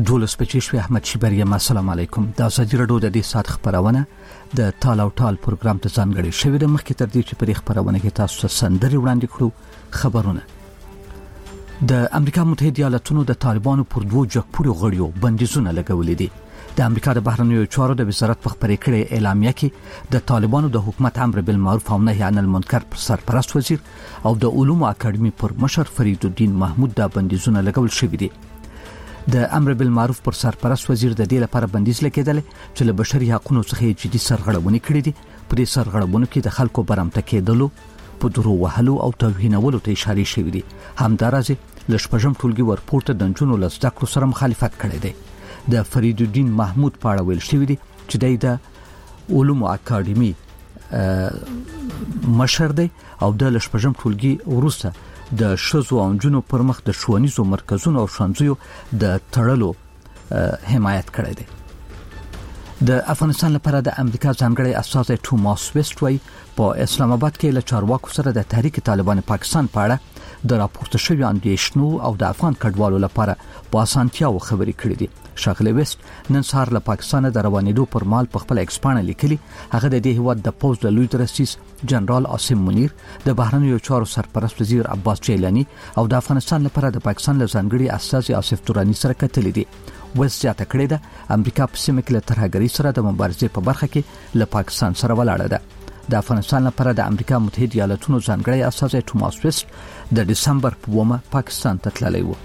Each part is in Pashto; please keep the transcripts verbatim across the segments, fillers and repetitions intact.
دولس پچیشوی احمد شیبریم. السلام علیکم. د ازادي رادیو د دې سات خبرونه د تال او ټال پروګرام ته ځانګړي شوی د مخکې تر دې چې په خبرونه کې تاسو ته سندري وړاندې کړو. خبرونه د امریکا متحده ایالاتونو د طالبانو پر دوه جګپوړو غړیو بندیزونه لګولې دي. د امریکا د بهرنیو چارو د وزارت په خبرې کړې اعلامیه کې د طالبانو د حکومت امر بالمعروف او نهي عن المنکر پر سرپرست وزیر او د علومو اکاډمي پر مشر فرید الدین محمود د بندیزونه لګول شوی دي. د امر بالمعروف پر سرپرست وزیر د دې لپاره بندیز لګیدل چې له بشري حقوقو څخه جدي سرغړونې کړې دي. په دې سرغړونو کې د خلکو برمته کېدلو، په درو وهلو او توهینولو ته اشاره شوې دي. همدارسه ل شپږم ټولګي ورپورته د جنونو لزده کړو سره مخالفت کړی دی. د فرید الدین محمود په اړه ویل شوی دی چې د علومو اکاډمي مشر دی او د ل شپږم ټولګي وروسته د شذو او جنونو پر مخ د ښوونیزو مرکزونو او ښوونځیو د تړلو حمایت کړی دی. د افغانستان لپاره د امریکا ځانګړی استازی توماس ویسټ وای په اسلام آباد کې له چارواکو سره د تحریک طالبان پاکستان په اړه د راپورته شوی اندېښنو او د افغان کډوالو لپاره په اسانتیاو خبرې کړې دي. شاغلی ویسټ نن سهار له پاکستان د روانېدو پر مهال په خپل ایکسپانه لیکلي هغه د دې هیواد د پوز د لوی درسیس جنرال عاصم منیر، د بهرنیو چارو سرپرست وزیر عباس جیلانی او د افغانستان لپاره د پاکستان له ځانګړي استازي آصف تورانی سره کتلې دي. ویسټ زیاته کړې ده امریکا په سیمه کې له ترهګرۍ سره د مبارزې په برخه کې له پاکستان سره ولاړه ده. د افغانستان لپاره د امریکا متحده ایالاتونو ځانګړي استازي توماس ویسټ د دسمبر په اوومه پاکستان ته تللی و.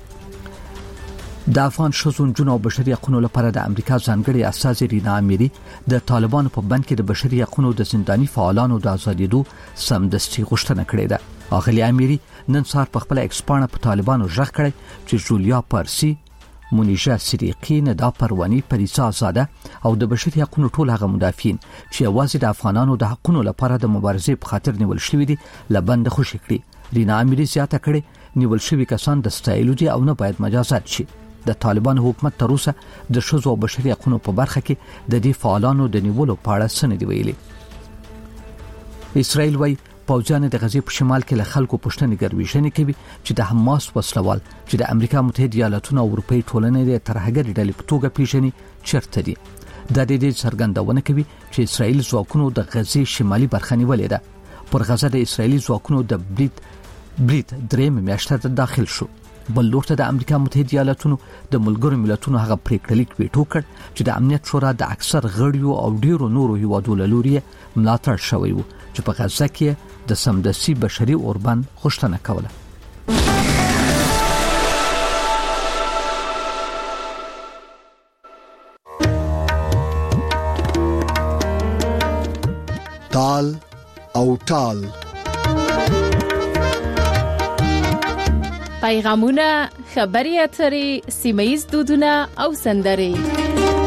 د افغان شذو جنونو او بشري حقوقو لپاره د امریکا ځانګړي استازي رینا امیری د طالبانو په بند کې د بشري حقوقو د زنداني فعالانو د ازادېدو سمدستي غوښتنه کړې ده. اغلی امیری نن سهار په خپل ایکسپانه په طالبانو ژغ کړی چې جولیا پارسی، مونیژه صدیقی، ندا پروانی، پریسا آزاده او د بشري حقوقو ټول هغه مدافعین چې یوازې د افغانانو د حقوقو لپاره د مبارزې په خاطر نیول شوی دي لبند خوشی کړي. رینا امیری زیاته کړي نیول شوی کسان د ستایلو دي او نه باید مجازات شي. د طالبان حکومت تر اوسه د شذو او بشري حقوقو په برخه کې د دې فعالانو د نیولو په اړه څه نه دی ویلي. اسرائیل وايي پوځیان د غزې په شمال کې له خلکو پښتنې ګرویشنې کوي چې د حماس وسلوال چې د امریکا متحده ایالاتونو او اروپאי ټولنې د ترهګر ډلې په توګه پیژني چیرته دي. د دې څرګندونه کوي چې اسرائیل ځواکونو د غزې شمالي برخه نیولې ده. پر غزه د اسرائیلي ځواکونو د بریټ بریټ دریم میاشته داخل شو. بل لورته د امریکا متحده ایالاتونو د ملګرو ملتونو هغه پریکړه لیک ویټو کړ چې د امنیت شورا د اکثر غړیو او ډیرو نورو هیوادو له لوري ملاتړ شوی و چې په غزه کې د سمدستي بشري اوربند غوښتنه کوله. تال او ټال پیغامونه، خبري اترې، سیمایي دودونه او سندرې.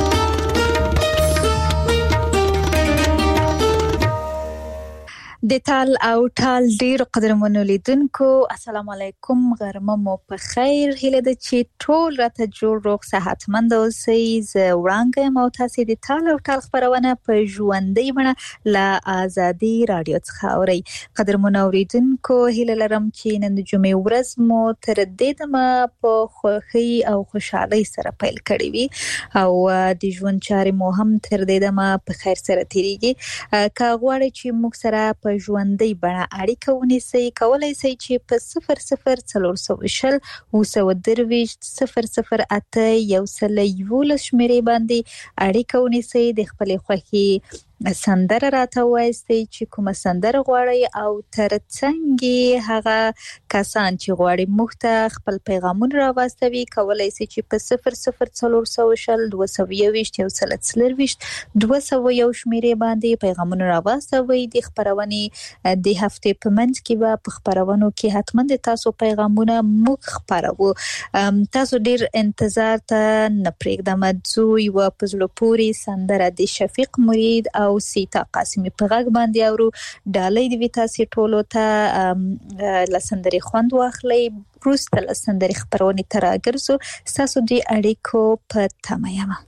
د تال او ټال ډیر قدرمنو لیدونکو السلام علیکم، غرمه مو په خیر. هیله ده چې ټول راته جوړ روغ صحتمند اوسئ. زه وړاندې مو تاسو د تال او ټال خبرونه په ژوندۍ بڼه له ازادي رادیو څخه اورئ. قدرمنو اوریدونکو هیله لرم چې نن د جمعې ورځ مو تر دې دمه په خوښۍ او خوشحالۍ سره پیل کړی وي او د ژوند چارې مو هم تر دې دمه په خیر سره تیریږي. که غواړئ چې موږ سره په ژوندۍ بڼه اړیکه ونیسئ، کولای شئ چې په صفر صفر څلور سوه شل اووه سوه درویشت صفر صفر اته یو سل یولس شمیرې باندې اړیکه ونیسئ. د خپلې خوښې سندره راته وایستئ چې کومه سندره غواړئ او ترڅنګ هغه کسان چې غواړي موږ ته خپل پیغامونه راواستوي کولای شي چې په صفر صفر څلور سوه شل دوه سوه یوویشت یو سل څلرویشت دوه سوه یو شمیرې باندې پیغامونه راواستوي. د خبرونې د هفتې په منځ کې به په خبرونو کې حتما د تاسو پیغامونه موږ خبرو. تاسو ډیر انتظار ته نه پرېږدم. ځو یوه په زړه پورې سندره د شفیق مرید او سیتا قاسمی په غږ باندې اورو. ډالۍ د ویتاسي ټولو ته لسندري خوند واخلي. وروسته لسندري خبرونه تر راګرځو. تاسو د اړیکو په تمه یم.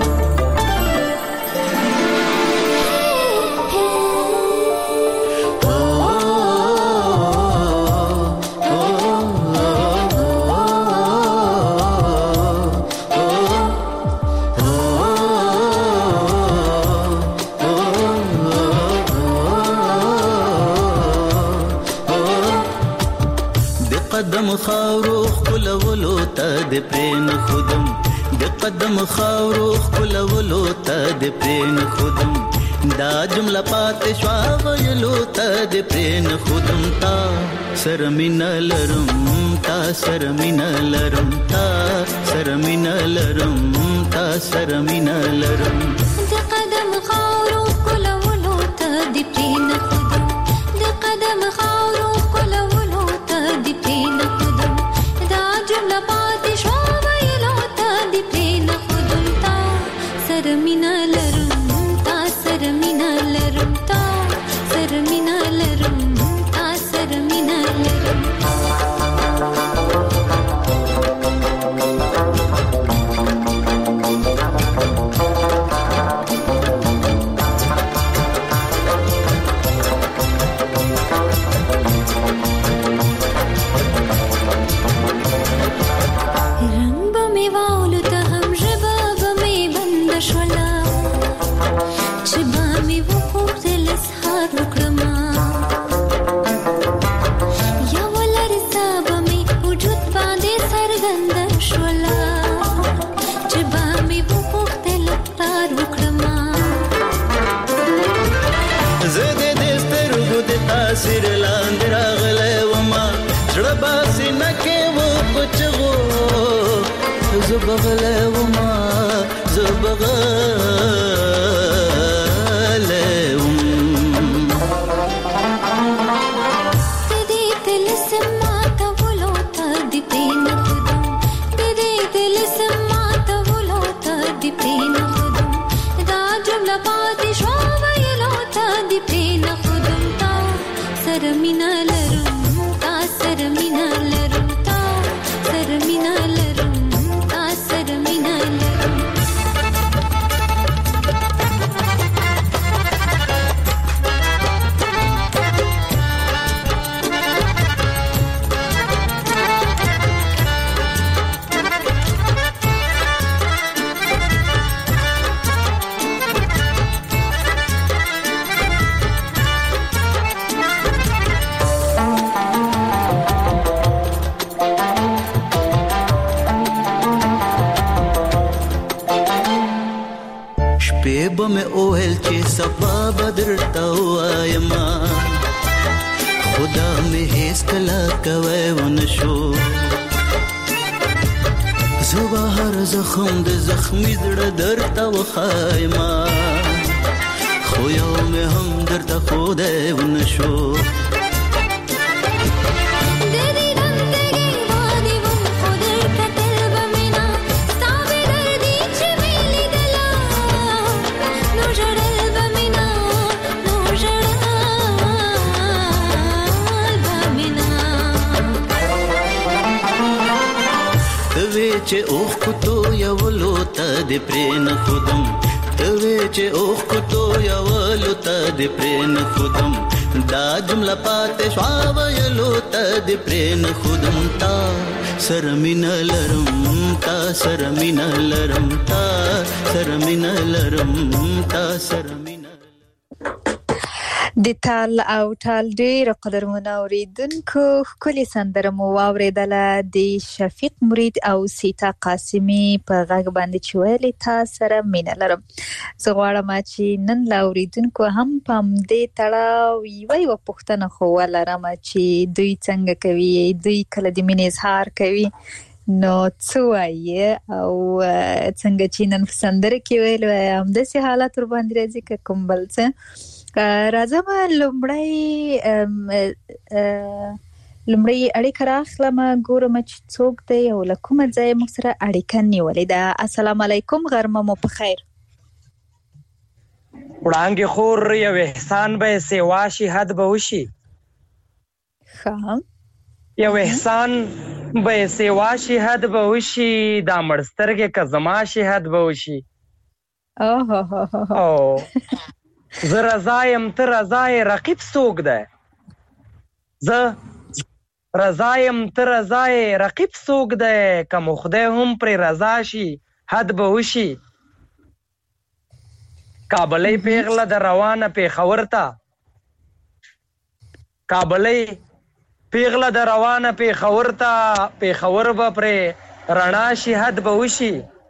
Oh ته د پرین خودم د قدم خاورو خپلولو ته د پرین خودم دا جمله پاتې شوا ویلو ته د پرین خودم تا سره مینه لرم تا سره مینه لرم تا سره مینه لرم تا سره مینه لرم د قدم خاورو خپلولو ته د پرین خودم د قدم خاورو خپلولو ته د پرین خودم دا جمله پاتې شوا ویلو ته د پرین خودم تا سره مینه لرم تا سره مینه لرم تا سره مینه لرم تا سره مینه لرم زبغله وما زبغله وم تدي دل سمات ولو تدي بين خدم تدي دل سمات ولو تدي بين خدم دا جمله پاتې شو ویلو تدي بين خدم تا سره مینه لرم تا سره مینه لرم تا سره مینه لرم به مې اوهل چې سبا بدر تا وایم خدا مې هیڅ کله کوي ونشو زه هر زخم د زخمي زړه درته وخایم خو یو مې هم درته خدای ونشو چې اوخ کوتو یولو ته د پرین خودم توی چې اوخ کوتو یولو ته د پرین خودم دا جمله پاتې شوا ویلو ته د پرین خودم تا سره مینه لرم تا سره مینه لرم تا سره مینه لرم تا سره مینه د تال او تال ډیر قدرمن اوریدونکو کلی سندره مو واوریدله د شفیق مرید او سیتا قاسمی په غږ باندې چې ویلي تا سره مینه لرم زه غواړم چې نن لا اوریدونکو هم پام دې تړاو یو یو پوښتنه خو ولرم چې دوی څنګه کوي دوی کله د مینې اظهار کوي نو څه وایي او څنګه چې نن سندره کې ویل هم د سي حالت ور باندې راځي کوم بل څه راځم لمړی لمړی اړیکه راخلم ګورم چې څوک دی او له کومه ځای موږ سره اړیکه نیولې ده. السلام علیکم، غرمه مو په خیر. وړانګې خور یو احسان به سیوا شي حد به وشي ښه یو احسان به سیوا شي حد به وشي دا مړسترګې که زما شي حد به وشي او زه رضا یم ته رضا یې رقیب څوک دی زه رضا یم ته رضا یې رقیب څوک دی که مو خدای هم پرې رضا شي حد به وشي کابلۍ پیغله د روانه پېښور ته کابلۍ پیغله د روانه پېښور ته پېښور به پرې رڼا شي حد به وشي.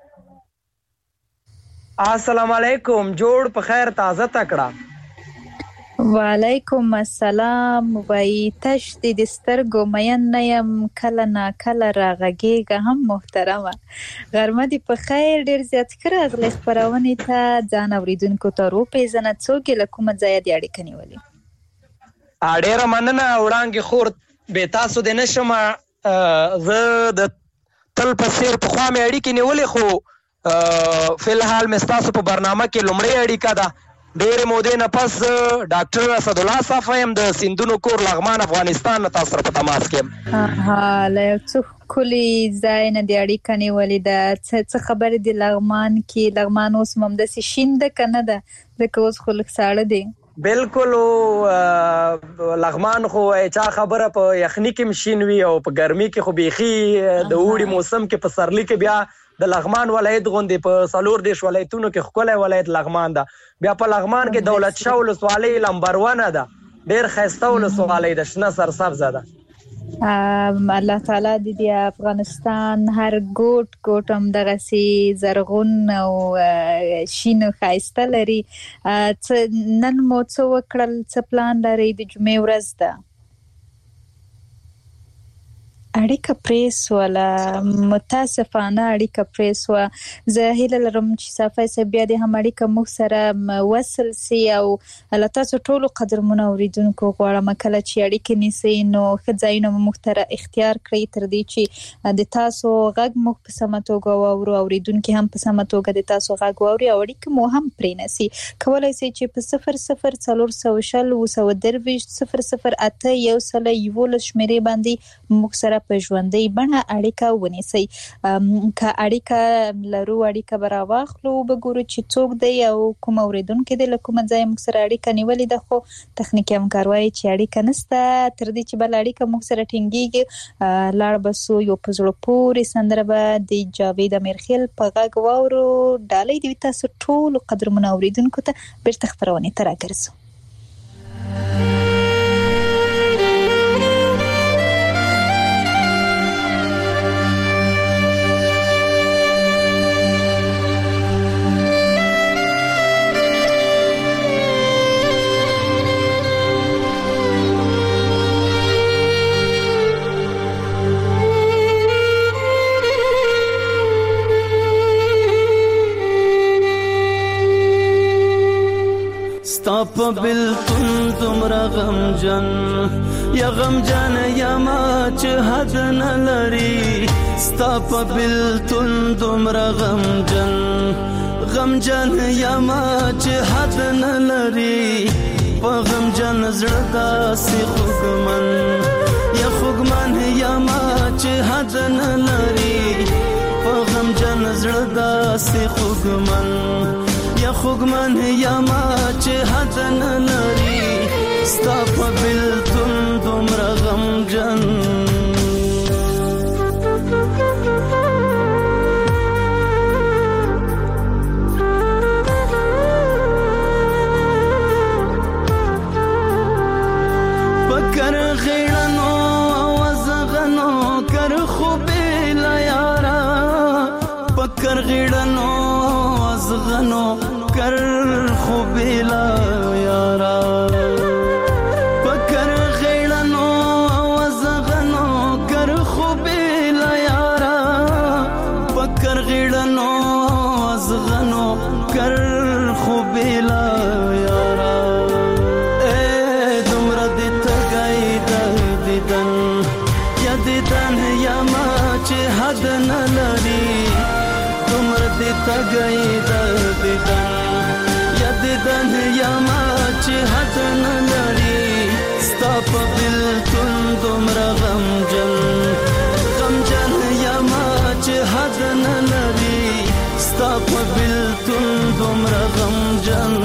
السلام علیکم، جوړ په خیر تازه تکړه. وعلیکم السلام. وای تش د سترګو مین نیم کله نا کله راغږیږه هم محترمه. غرمه دی په خیر. ډیر زیات کړه غلې خبرونه ته ځان اوریدونکو ته رو پیژنه څوک له کومه ځای دی اړیکه نیولې. ډیره مننه وړاندې خور به تاسو د نشم زه د تل په سیر په خوا مې اړیکې نیولې خو فی الحال مې ستاسو په برنامه کې لومړی اړیکه ده. ډېرې مودې نه پس ډاکټر اسدالله صاحب یم د سیندونو کور لغمان افغانستان نه تاسو سره په تماس کې یم. ها له څو کلی ځای نه دی اړیکه نیولې ده. څه خبرې دی لغمان کې؟ لغمان اوس هم داسې شین ده که نه ده؟ ځکه اوس خو لږ ساړه دی. بالکل لغمان خو چا خبره په یخني کې مشین وي او په ګرمي کې خو بیخي د اوړي موسم کې په سرلی کې بیا د لغمان ولایت غوندې په څلور دیرش ولایتونو کې ښکلی ولایت لغمان ده. بیا په لغمان کې دولت شاه ولسوالۍ نمبر ونه ده، ډېر ښایسته ولسوالۍ ده، شنه سرسبزه ده. الله تعالی دې افغانستان هر ګوټ ګوټ هم دغسې زرغون او شین او ښایسته لري. نن مو څه وکړل؟ څه پلان لرئ؟ د جمعې ورځ ده، اړیکه پرې سوله، متاسفانه اړیکه پرې سوه. زه هیله لرم چې صافی صاحب بیا دې هم اړیکه موږ سره وصل سي او له تاسو ټولو قدرمنو اوریدونکو غواړم کله چې اړیکې نیسئ نو ښه ځایونه مو موږ ته اختیار کړئ تر دې چې د تاسو غږ موږ په سمه توګه واورو، اوریدونکي هم په سمه توګه د تاسو غږ واوري او اړیکې مو هم پرې نسي. کولی سئ چې په صفر صفر څلور سوه شل اووه سوه درویشت صفر صفر اته یو سل یولس شمېرې باندې موږ سره په ژوندۍ بڼه اړیکه ونیسئ. که اړیکه لرو اړیکه به راواخلو، به ګورو چې څوک دی او کوم اوریدونکی دی له کومه ځایه موږ سره اړیکه نیولې ده. خو تخنیکي همکار وایي چې اړیکه نشته. تر دې چې بله اړیکه موږ سره ټینګېږي لاړ به سو یو په زړه پورې سندره به د جاوید امیرخیل په غږ واورو. ډالۍ دې وي تاسو ټولو قدرمنو اوریدونکو ته. بیرته خپرونې ته راګرځو. ستاپ بلتون تمرا غم جن یا غم جن یا ما چه حد نلری. ستاپ بلتون تمرا غم جن غم جن یا ما چه حد نلری. پا غم جن زردا سی خوگمن یا خوگمن یا ما چه حد نلری. پا غم جن زردا سی خوگمن یا خوگمن یا ما چه حد نلری. ستا په بلتون دومره غمجن بکر غیرنو وزغنو کر خوبی لیارا. بکر غیرنو وزغنو کر خوبی لیارا. بکر غیرنو وزغنو کر خوبی لیارا. بکر غیرنو وزغنو کر خوبی لیارا. اے دمرا دیتا گئی دیدن یا دیدن یا ما چه حد نلری. دمرا دیتا گئی دیدن یا دیدن یا ما چه حد نلری. ستا پا بلتون دمرا غمجن غمجن یا ما چه حد نلری. ستا پا بلتون دمرا غمجن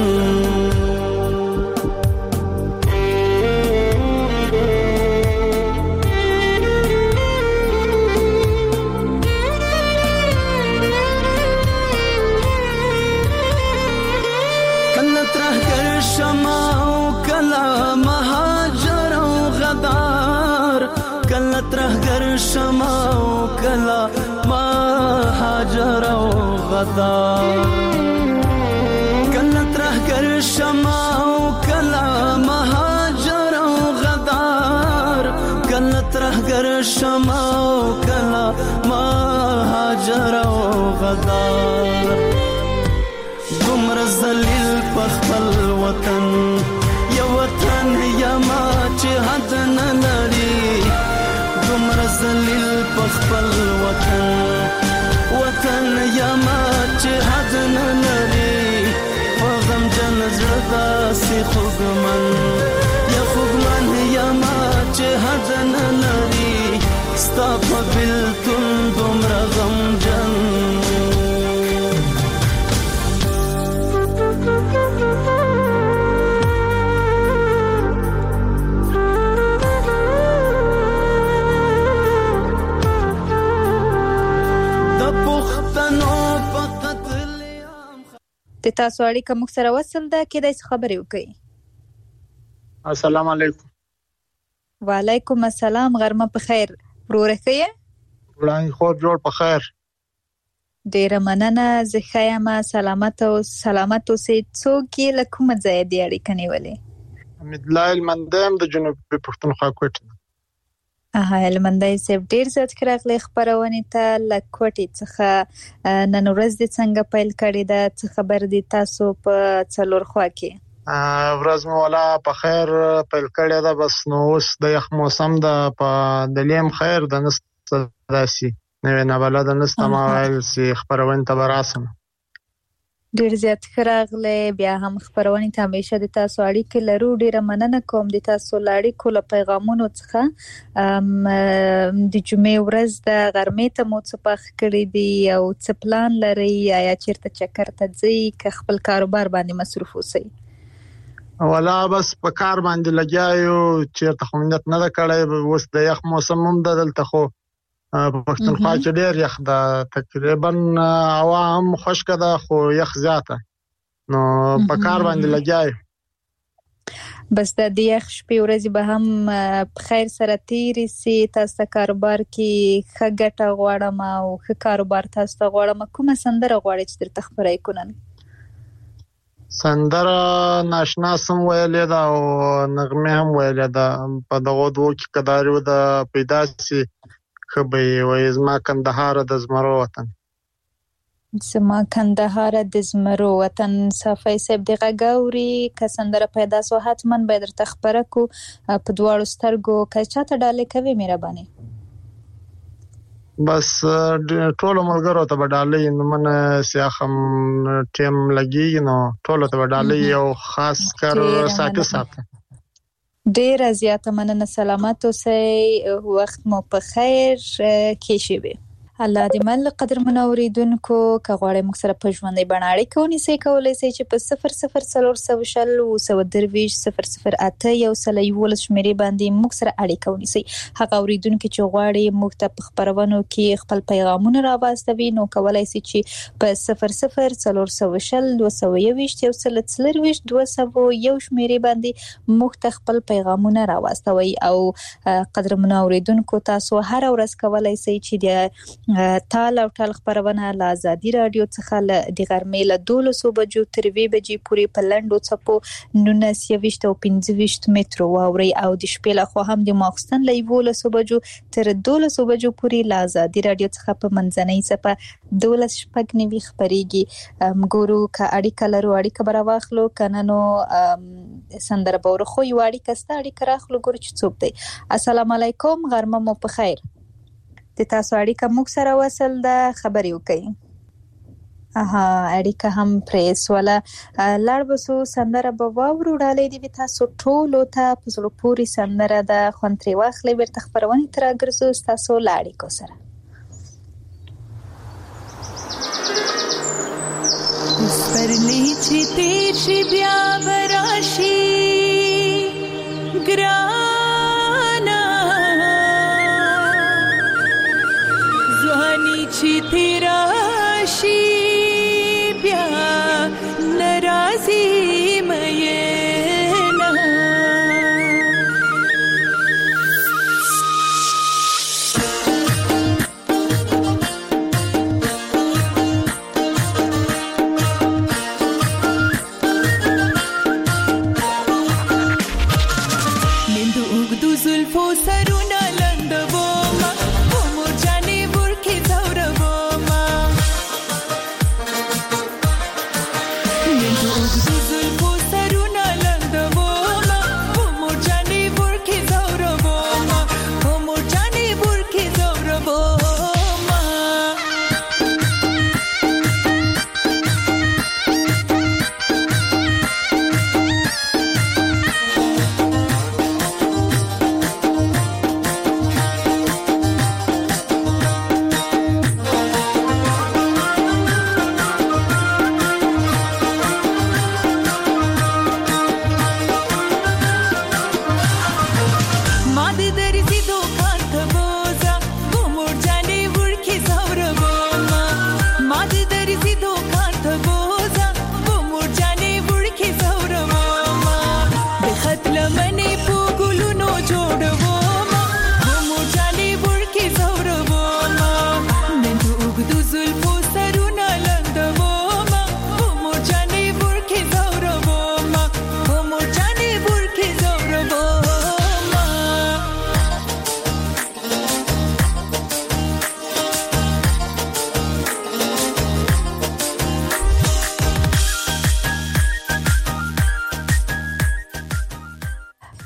شما و کلا مهاجر او غدار کله ترهګر شمع او کله مهاجر او غدار کله ترهګر شمع او کله مهاجر او غدار دومره ذلیل په خپل وطن یو وطن یما چې حد نه لري دومره ذلیل په خپل وطن وطن یما چې حد نه لري په غم جن زړه داسې خوږمن یا خوږمن یما چې حد نه لري ستا په بېلتون دومره غمجن د تاسو اړیکه موږ سره وصل ده کېدای شي خبرې وکړئ. السلام علیکم. وعلیکم السلام. غرمه په خیر. وروره ښه یې؟ وړاندې خور جوړ په خیر. ډیره مننه. زه ښه یم. سلامت او سلامت اوسئ. څوک یې له کومه ځایه دې اړیکه نیولې؟ حمیدالله هلمندی یم د جنوبي پښتونخوا کوټې نه. اها هلمندی صاحب ډیر زیات راغلی خبرونه ته له کوټې څخه. نن ورځ دې څنګه پیل کړې ده؟ څه خبر دي تاسو په څلور خوا کې؟ ورځ مو ولا په خیر پیل کړې ده. بس نو اوس د یخ موسم ده په دلیم خیر د نست داسي نو نه بلد نست ما ویل سي خبرونه ته براسم ډیر زیات راغلی. بیا هم خبرونه ته همیشه د تاسو اړیکې لرو. ډیره مننه کوم د تاسو اړیکو له پیغامونو څخه. د جمعې ورځ د غرمې ته مو څه پخ کړی دی او څه پلان لري؟ یا چیرته چکر ته ځئ که خپل کاروبار باندې مصروف اوسئ؟ ولا بس په کار باندې لګیاو چیرته خو منت نه کړی. اوس د یخ موسم هم دلته خو په پښتونخوا کې ډېر یخ ده. تقریبا هوا هم خشکه ده خو یخ زیاته نو په کار باندې لګیاو. بس د یخ شپې ورځې به هم په خیر سره تیرې سي. تاسو کاروبار کې ښه ګټه غواړم او ښه کاروبار تاسو ته غواړم. کومه سندره غواړئ چې درته خبرې کونن؟ سندره ناشنا سم ویلې ده او نغمه هم ویلې ده. په دغه دوه کې کدارو د پیدا سي خبي وای زما کندهار د زمرو وطن. زما کندهار د زمرو وطن. صافي صاحب دغه ګوري که سندره پیدا سو حتما به درته خبره کو. په دواړو سترګو که چاته ډالې کوي مهرباني. بس ټول ملګرو ته بدالې نو من سیاخم ټیم لګي نو ټول ته بدالې او خاص کر ساته ساته. ډیر زیاته مننه. سلامت اوسئ. وخت مو په خیر کې شي. الله دې مل قدر منوریدونکو که غواړئ موږ سره په ژوندۍ بڼه اړیکه ونیسئ کولی شئ چې په صفر صفر څلور سوه شل اوه سوه درویشت صفر صفر اته یو سل یولس شمیرې باندې موږ سره اړیکه ونیسئ. هغه اوریدونکي چې غواړي موږ ته په خبرونو کې خپل پیغامونه راواستوي نو کولی شئ چې په صفر صفر څلور سوه شل دوه سوه یوویشت یو سل څلرویشت دوه سوه یو شمیرې باندې موږ ته خپل پیغامونه راواستوي. او قدر منوریدونکو تاسو هر ورځ کولی شئ چې د تال او ټال خبرونه له ازادي رادیو څخه له د غرمې له دولسو بجو تر وی بجې پورې په لنډو څپو نولس یوویشت او پنځه ویشت مترو واوري او د شپې له خوا هم د ماخستن له یولسو بجو تر دولسو بجو پورې له ازادي رادیو څخه په منځنۍ څپه دولس شپږ نوي خبرېږي. ګورو که اړیکه لرو اړیکه به راواخلو کنه نو سندره به ورخو یو اړیکه ستا اړیکه راخلو. ګورو چې څوک دی. السلام علیکم. غرمه مو په خیر. د تاسو اړیکه موږ سره وصل ده. خبرې وکړئ. اها اړیکه هم پریس ولا لړ بسو سندره به واورو. ډالې دی تاسو ټول ته په زړه پوری سندره ده خوند ترې واخلئ. بیرته خبرونه تر ګرځو تاسو لاړې کو سره. سپرلی چې تیر شي بیا براشي ګرانا ځواني چې تیر شي بیا ناراضي مې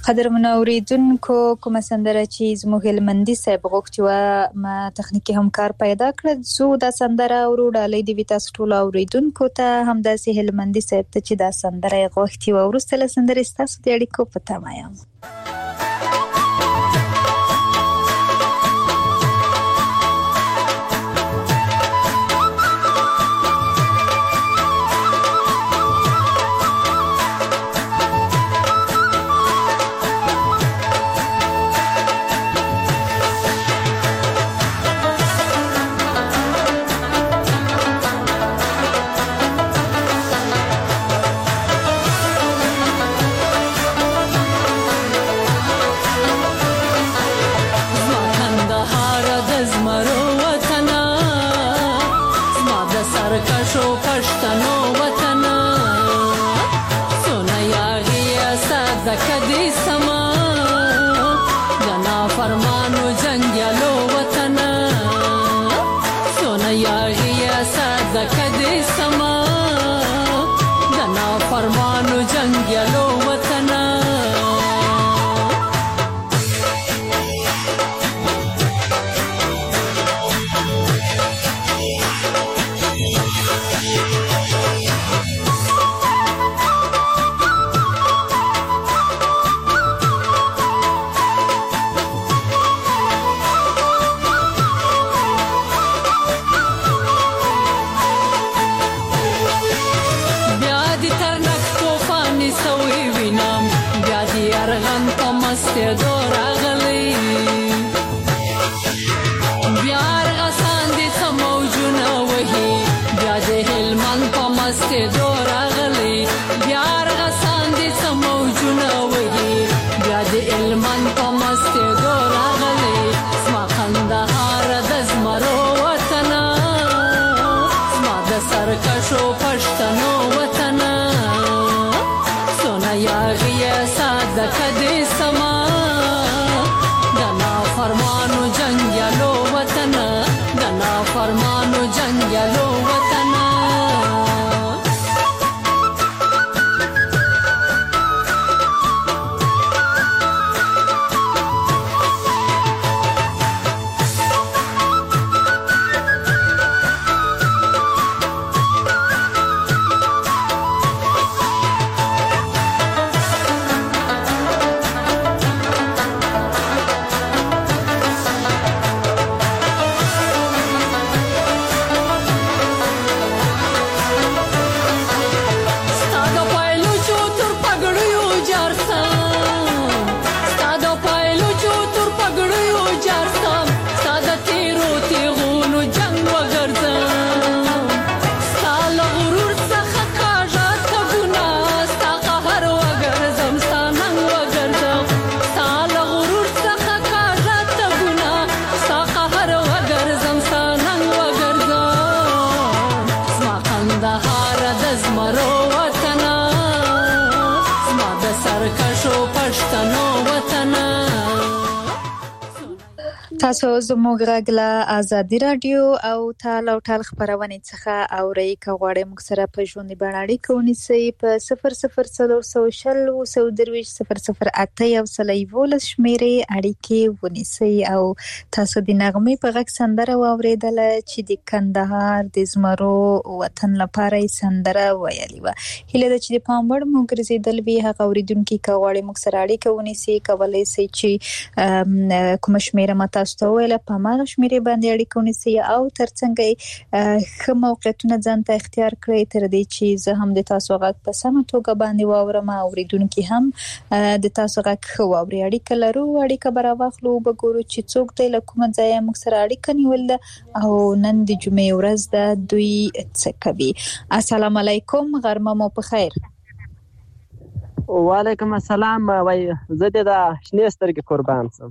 قدرمن اوریدونکو کومه سندره چې زموږ هلمندي صاحب غوښتي و ما تخنیکی همکار پیدا کړ زو دا سندره ورو ډالۍ دی تاسو ټول اوریدونکو ته هم داسې هلمندي صاحب ته چې دا سندره غوښتي و ورسته له سندرې تاسو د اړیکو په تمه یم. تاسو زموږ غږ له آزادي رادیو او تال او تال خبرونه څخه اورئ کغواړئ موږ سره په ژوندۍ بڼه اړیکه ونیسئ په صفر صفر څلور سوه شل اووه سوه درویشت صفر صفر اته یو سل یولس شمیرې اړیکې ونیسئ او تاسو د نغمې په غږ سندره واورېدله چې د کندهار د زمرو وطن لپاره یې سندره ویلې وه. هیله ده چې د پام وړ مو ګرځېدل وي هغه اورېدونکي کغواړئ موږ سره اړیکه ونیسئ کولی شئ چې کومه شمیره ما تاسو ته ویله په هماغه شمیرې باندې اړیکه ونیسئ او ترڅنګ یې ښه موقعیتونه ځان ته اختیار کړئ تر دې چې زه هم د تاسو غږ په سمه توګه باندې واورم او اورېدونکي هم د تاسو غږ ښه واوري. اړیکه لرو اړیکه به راواخلو وګورو چې څوک دی له کومه ځایه موږ سره اړیکه نیول ده او نن د جمعې ورځ ده دوی څه کوي. السلام علیکم غرمه مو په خیر. وعلیکم السلام. وای زه د شنې سترګې قربان سم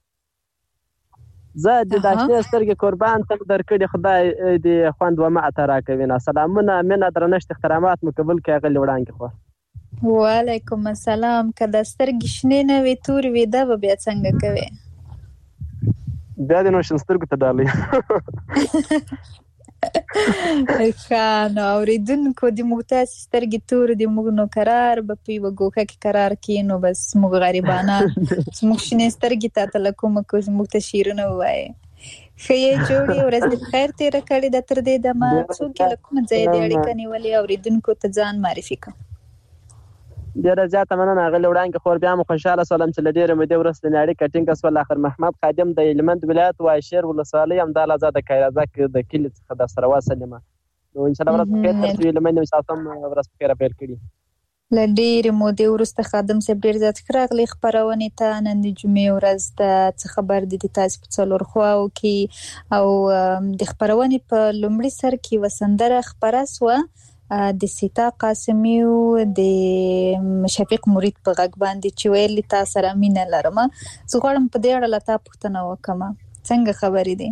زه د داشنې سترګې قربان تم درکړي خدای دې خوند و معته راکوي. نه سلامونه مینه درنښت احترامات مو قبول کړئ غلي وړاندې خو. وعلیکم السلام. که د سترګې شنې نه وي تورې وي دا به بیا څنګه کوي؟ بیا دې نو شین سترګو ته ډالۍ. خان اوریدونکو د موږ تاسو سترګې تور د موږ نو قرار به په یو ګوکه کې قرار کینو بس موږ غریبانه موږ شنه سترګې ته تلکوم کو موږ ته شیرونه وای خیر جوړي ورځ د خیر تیر کړی د تر دې دمه څوک له کوم ځای دی اړیکه نیولې اوریدونکو ته ځان معرفي کړه. ډیره زیاته مننه غل وړاندې خور بیا مو خوشاله سلام چې لډیره مې د ورسته نړۍ کټینګ اسول اخر محمد خادم د هلمند ولایت واشیر ولسوالۍ هم د آزاد کایرازک د کلی څخه د سروا سلمه نو ان شاء الله ورځ په خیر تر هلمند مسافم ورځ په خیر پیل کړي. لډیره مو د ورسته خادم سپ ډیر زیات خراغلی خبرونه ته نن د جمعې ورځ د څه خبر د تاسو په څلور خواو کې او د خبرونه په لومړي سر کې وسندره خبره سو د سیتا قاسمی او د شفیق مرید په غږ باندې چې ویل تاسو سره مینه لرم زه غواړم په دې اړه لته پوښتنه وکم څنګه خبرې دي.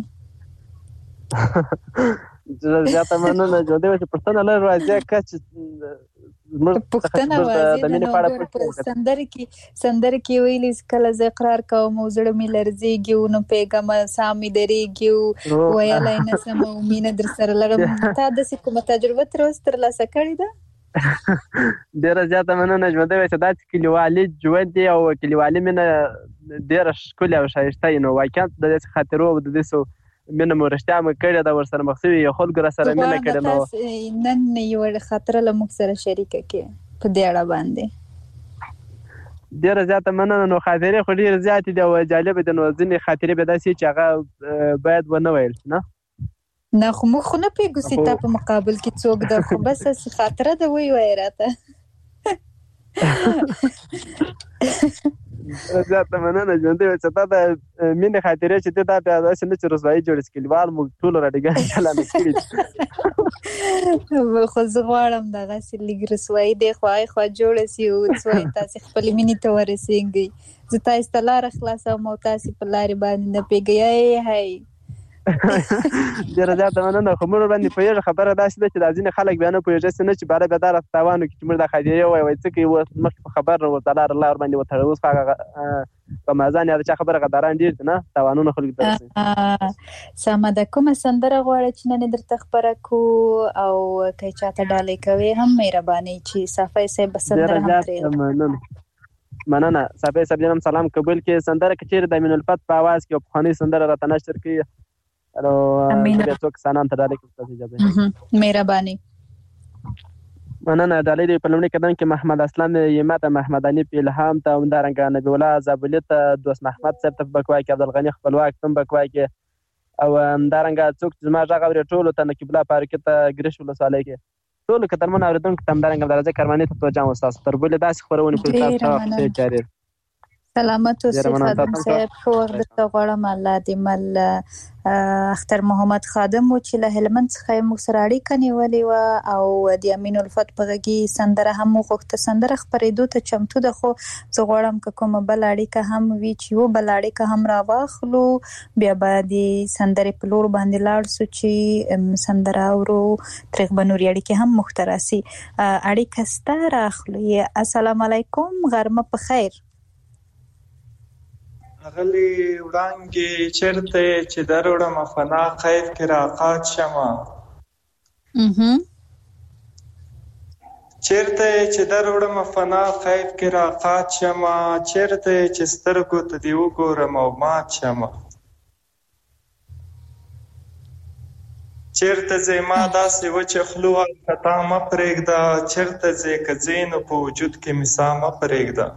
زیاته مننه جو دې چې پښتنه لر راځي کچ پښتنه راځي نو سندر کې سندر کې ویلې کله ز اقرار کوم او زړه مې لرزيږي نو پیغام سامي دريږي ویلای نه سم او مینه در سره لرم تا د کومه تجربه تر اوسه تر لاسه کړې ده. ډیره زیاته مننه جو دې چې دا کلیوالي ژوند دی او کلیوالي مینه ډیره ښکلې او شایسته نو واقعا د دې خاطرو د دې سو مینه مرشتیا مې کړې دا ور سره مخسوي یو خلک را سره مینه کړې نو نن یو خاطر له موږ سره شریک کړي په دې اړه باندې. ډیره زیاته مننه نو خاطرې خو ډیره زیاتې دي او جالب دي نو ځینې خاطرې به داسې چې هغه باید ونه ویل نه نه خو موږ خو نه پیګو ستا په مقابل کې څوک د خو بس خاطره ده وی وای راته. زیاته مننه ژوند دې چې دا د مینې خاطرې چې دا بیا داسې نه چې رسوایي جوړ کلیوال موږ ټول راډیګان چلانه کړي خو زه غواړم دغه لږ رسوایي دی خوای خو جوړ سي او څوی تاسو خپل مینې ته ورسیږئ زه تاسو ته لار خلاصوم او تاسو په لارې باندې نه پیګی هي ډیره زیاته مننه خو موږ باندې په یوه خبره داسې ده چې د ځینې خلک بیا نه پوهېږي نه چې باره بیا دا راته تاوان وکړي چې موږ دا خاطرې ووایو څه کوي اوس مخکې په خبر ورته لار الله ورباندې وتړی اوس خو هغه رمضان یا د چا خبره غداران ډېر دي نه تاوانونه خلکو ته رسوي. سمه ده کومه سندره غواړې چې نن درته خبره کو او که چاته ډالۍ کوې هم مهرباني چې صافی صاحب سندره هم ترې مننه مننه صافی صاحب جنم سلام قبول کې سندره که چیرې د امین الفت په اواز کې پخوانۍ سندره راته نشر کړي الو بیا څوک سنان ته ډالۍ کوي تاسو اجازه مهرباني مننه ډالۍ په لومړي قدم کې محمد اسلام یمت محمد علي الهام ته همدارنګه نبی الله زابلی ته دوست محمد صاحب ته بکوای کې عبدالغنی خپلواک تم بکوای کې او همدارنګه څوک زما ژغ اوري ټولو ته نقیب الله پارک ته ګریش ولسوالۍ کې ټولو کترمن اوریدونکو ته همدارنګه درځه کرمانې ته توجه وستاسو تر بلې داسې خبرونه کوي تاسو جاري سلامت اوسئ خادم صاحب خو وخت ته غواړم الله دې مل اختر محمد خادم و چې له هلمند څخه موږ سره اړیکه نیولې وه او د امین الفت په غږي سندره هم وغوښته سندره خپرېدو ته چمتو ده خو زه غواړم که کومه بله اړیکه هم وي چې یو بله اړیکه هم راواخلو بیا به د سندرې په لور باندې لاړ سو چې سندره اورو ترې به نورې اړیکې هم مختراسي اړیکه سته راخلو السلام علیکم غرمه په خیر غلی وړانګې چرته چې دروړم فنا خیر کې راقات شمه چرته چې دروړم فنا خیر کې راقات شمه چرته چې سترګو ته دی وګورم او مات شمه چرته زما داسې و چې خلوه خطا مه پرېږده چرته زه که ځینو په وجود کې مسا مه پرېږده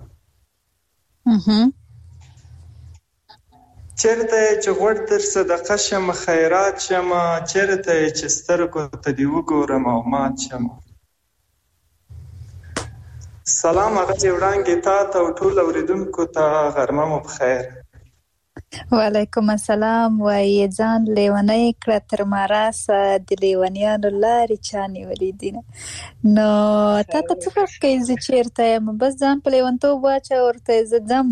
چرته چې غوړ تر صدقه شم خیرات شم چرته چې سترګو ته دی وګورم او مات شم سلام هغه وړاندې تا ته او ټول اوریدونکو ته غرمه مو بخیر وعلیکم السلام وای ځان لیونی کړه تر ماراس د لیونیانو لارې چا نیولې دي نو تا ته څه فرق کوي زه چېرته یم بس ځان په لیونتوب واچوه ورته زه ځم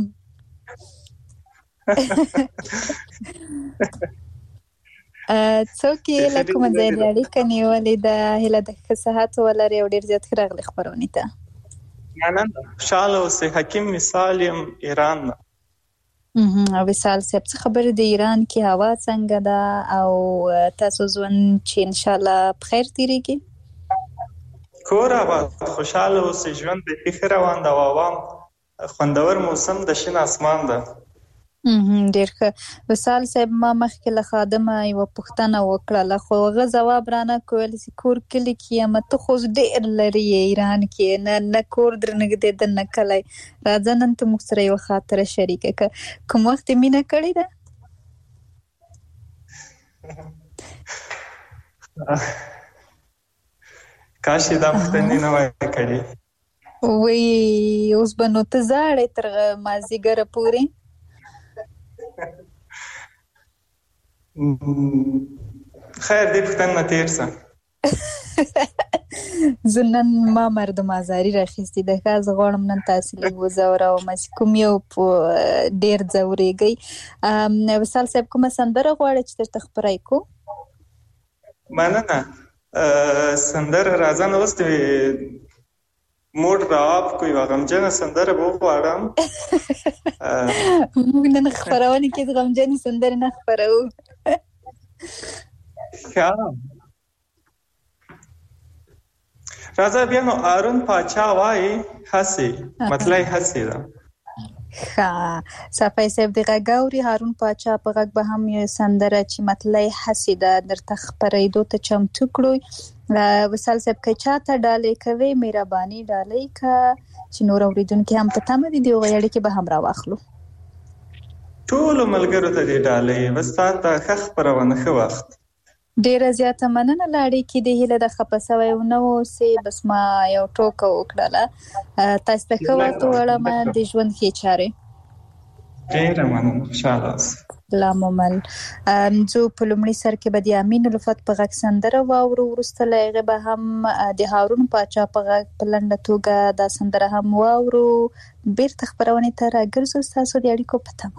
څوک یې له کومه ځای د اړیکه نیولې ده هیله ده ښه صحت ولرې او ډېر زیات ښه راغلې خپرونې ته مننه خوشحاله اوسئ حکیم مثال یم ایران نه او وصال صاحب څه خبره د ایران کې هوا څنګه ده او تاسو ژوند چې ان شاء الله بخیر تیریږي؟ کور آباد خوشاله اوسئ، ژوند بیخي ښه روان ده او عوام خوندور موسم د شین اسمان ده. ډېر ښه. وصال صاحب ما مخکې له خادمه یوه پوښتنه وکړله خو هغه ځواب رانه کړ، ویل چې کور کلي کې یم، ته خو ډېر لرې یې ایران کې، نه نه کور در نږدې ده نه کلی. راځه نن ته موږ سره یوه خاطره شریکه کړه. کوم وخت یې مینه کړې ده؟ کاش یې دا پوښتنې نه وای کړې. وایي اوس به نو ته ژاړې تر مازدیګره پورې؟ خیر دې پوښتنه نه تېر شه. زه نن ما مردم ازاري راخیستې ده، ښه زه غواړم نن تاسې لږ وځوروم چې کوم یو ډېر ځورېږئ. وصال صاحب کومه سندره غواړئ چې درته خپره کړو؟ مننه. سندره راځه نو اوس د موډ را اپ کو یوه غمجنه سندره به وغواړم. موږ نن خپرونې کې د غمجنې سندرې نه خپروو. ښه راځه بیا نو هارون پاچا وایي هسې، مطلع هسې ده. ښه صفای صاحب د غږ اوري هارون پاچا په غږ به هم یو سندره چې مطلع هسې ده درته خپرېدو ته چمتو کړو. وصال صاحب که چاته ډالۍ کوي مهرباني ډالۍ که چې نور اورېدونکي هم په تمه دي د هغوی اړیکې به هم راواخلو. ټولو ملګرو ته دې ډالۍ، بس تا ته ښه خپرونه ښه وخت. ډېره زیاته مننه له اړیکې د هیله ده خفه سوی ونه اوسې. بس ما یو ټوکه وکړله. تاسو ته ښه وخت وړم، د ژوند ښې چارې. ډېره مننه، خوشحاله اوسئ. لاممل زه په لومړي سر کې به د امین الفت په غږ سندره واورو، وروسته له هغې به هم د هارون پاچا په غږ په لنډه توګه دا سندره هم واورو. بیرته خپرونې ته راګرځو ستاسو د اړیکو په تمه.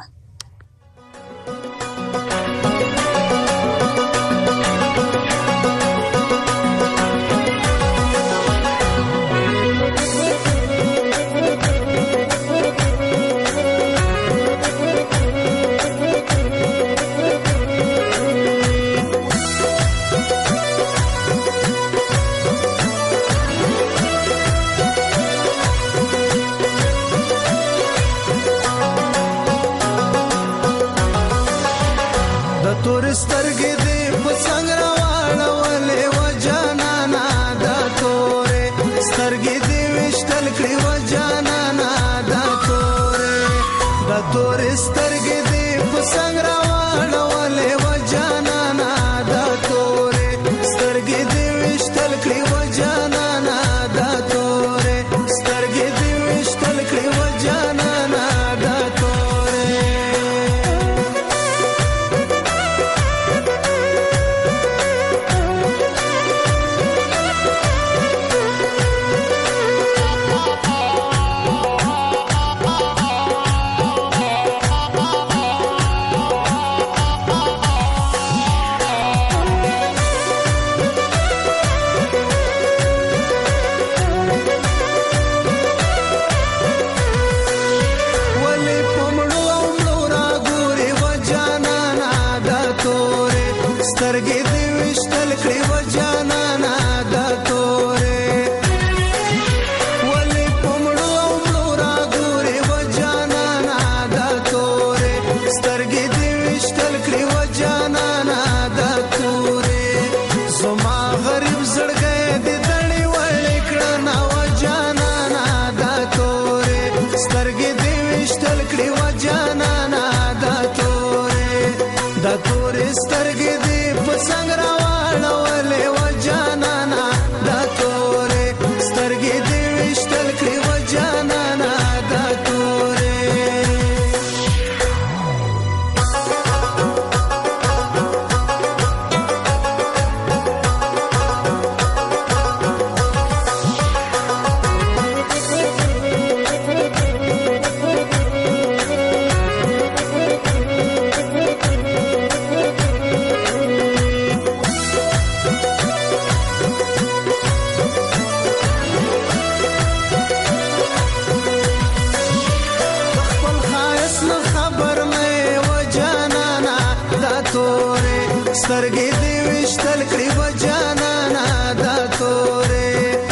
سترګې دې وشتل کړې و جانانا دا تورې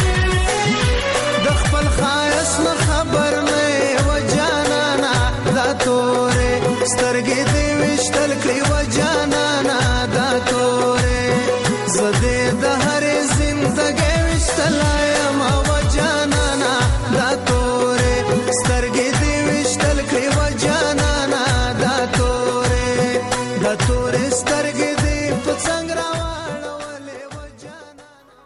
د خپل خایس نه خبر نه و جانانا دا تورې سترګې دې وشتل کړې و جانانا دا تورې زده د هرې زندګۍ وشتل یم و جانانا دا تورې سترګې دې وشتل کړې و جانانا دا تورې دا تورې سترګې دې په څنګ راواړولې و جانانا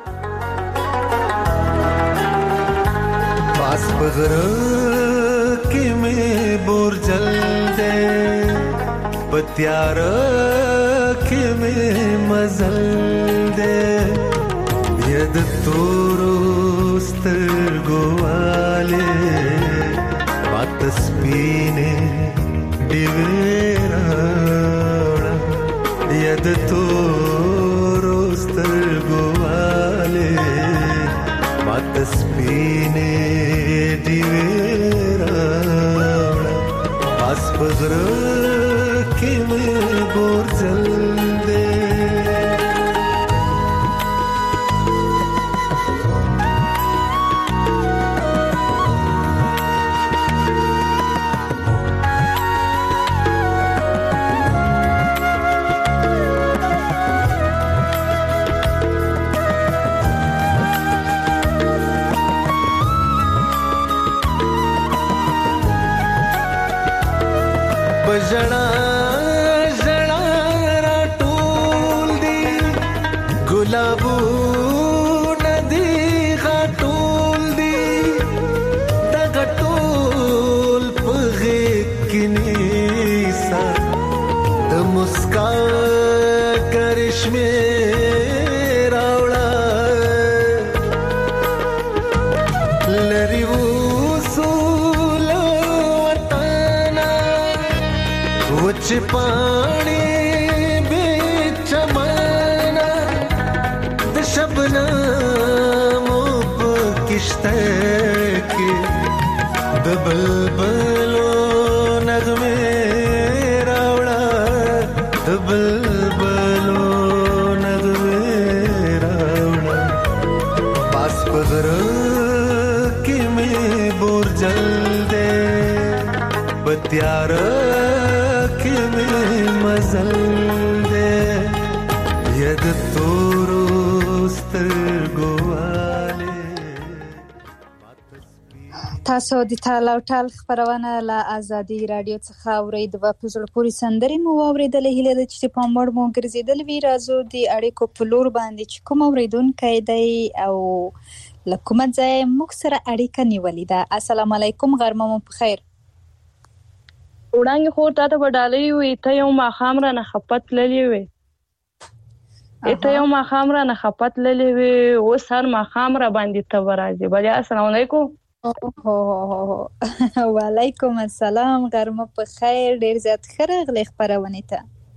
پاس په غره کې مې بورجل دې په تیاره کې مې مزل دې بیا د تورو سترګو والې ماته سپینې ډیوې راوړه بیا د تورو سترګو والې ماته سپینې ډیوې راوړه پاس په غره کې مې بورجل دې بجړا ژړا را ټول دي ګلابونه دي غټول دي د غټول په غېږ کې نیسه د مسکا کرشمې راوړه لري وصول وطنه وچ پانی بیچ چمانا د شبنم په کشته کې د بلبلو نغمه راوړه د بلبلو نغمه راوړه پاس په غره کې مې بورجل دې بتیاره مزل دې ید تورو سترګو والې تاسو د تاله او ټال خبرونه له ازادي رادیو څخه اورید و په زړه پورې سندرې مو اوریدلې هیله ده چې په مړ مو ګرځیدل وی راځو د اړیکو په لور باندې چې کوم اوریدونکو دی او لکه ځای موږ سره اړیکه نیولې ده. السلام علیکم غرمه مو په خیر. وړانګې خو تاسو په ډالۍ وي ته یو ماښام را نه خپت للی وي ته یو ماښام را نه خپت للی وي اوس هر ماښام را باندې ته ورځي بیا. السلام علیکم. وعلیکم السلام غرمه په خیر. ډیر زیات ښه راغلی خپرونې ته.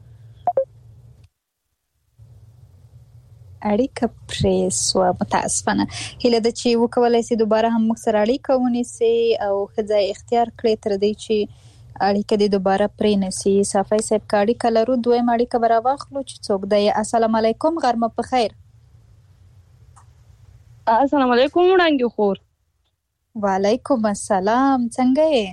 اړیکه پرې سوه متاسفانه. هیله ده چې وکولی سي دوباره هم موږ سره اړیکه ونیسي او ښه ځای اختیار کړي تر دې چې اړیکه دې دوباره پرې نسی. صافی صاحب که اړیکه لرو دویم اړیکه به راواخلو چې څوک دی. السلام علیکم غرمه په خیر. السلام علیکم وړانګې خور. وعلیکم السلام څنګه یې؟